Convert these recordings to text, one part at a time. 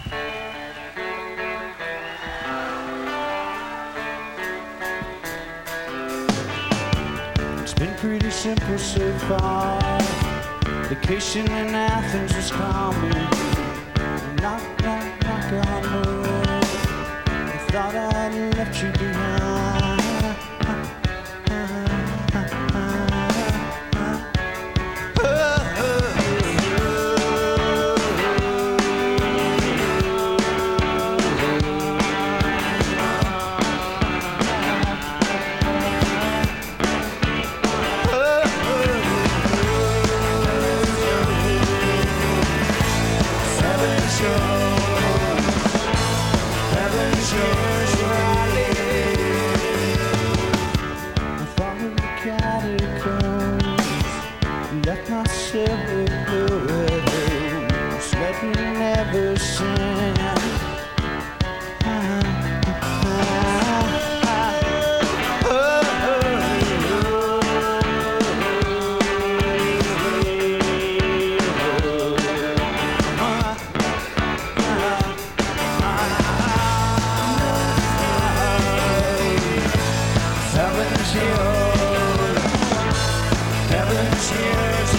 It's been pretty simple so far. Vacation in Athens was calming. Knock, knock, knock on wood. I thought I'd left you behind. Let myself close, let me never sin. Heaven's yours, heaven's yours,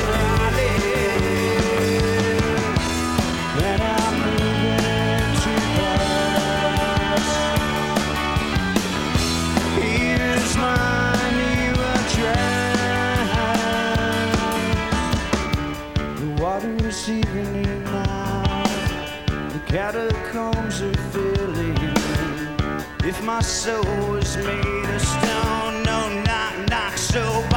when I'm moving too fast. Here's my new address. The water is evening now, the catacombs are filling. If my soul was made of stone, no knock, knock so